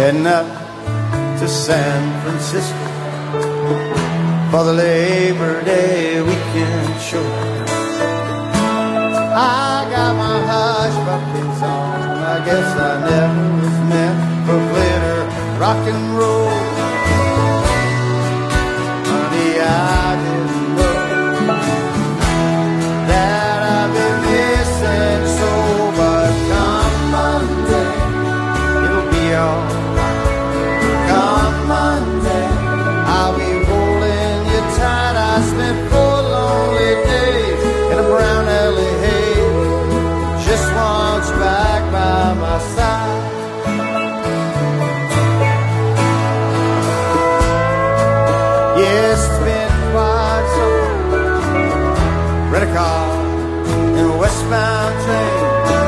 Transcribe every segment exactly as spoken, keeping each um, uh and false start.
heading up to San Francisco for the Labor Day weekend show. I got my hush puppies on. I guess I never was meant for glitter rock and roll. Honey, I didn't know that I've been missing so. But come Monday, it'll be alright. Come Monday, I'll be holding you tight. I spent four lonely days in a brown alley haze. Just want you back by my side. Yes, it's been quite something. Rent a car in a westbound train,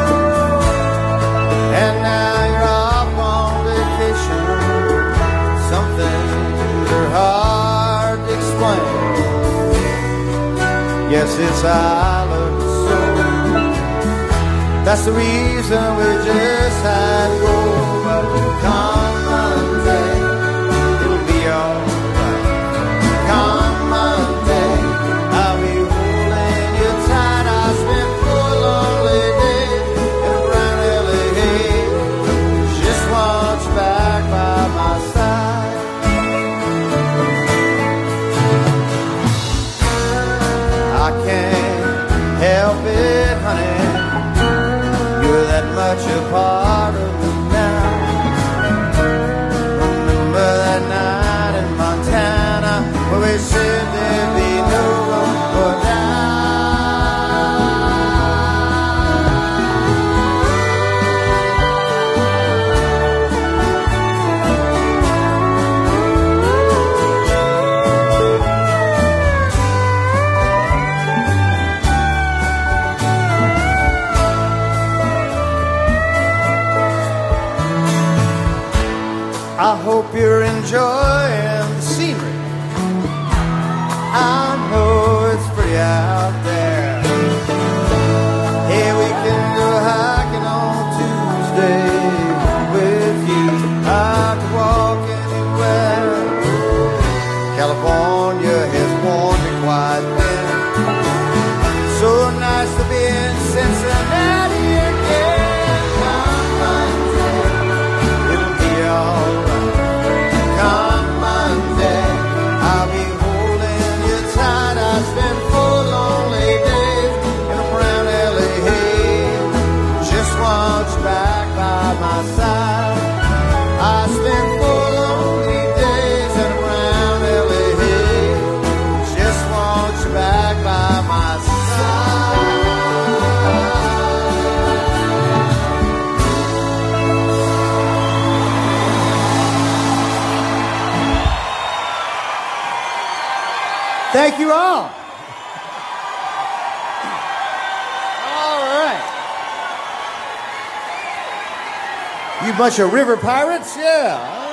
and now you're off on vacation. Some things are hard to explain. Yes, it's I love you so. That's the reason we just had to go. But come Monday, it'll be alright. Come Monday, I'll be holding you tight. I spent four lonely days in a brown L A haze. Just want you back by my side. I can't help it, honey. You're that much a part of me now. Remember that night in Montana where we said there'd be no room for doubt. I hope you're enjoying the scenery. I know it's pretty out there. Hey, we can go hiking on Tuesday with you. I could walk anywhere. California has worn me quite thin. So nice to be in Cincinnati again. Come Monday, it'll be alright. Come Monday, I'll be holding you tight. I spent four lonely days in a brown L A haze. Just want you back by my side. I spent four lonely days in a brown L A haze. Just want you back by my side. Thank you all. All right. You bunch of river pirates? Yeah.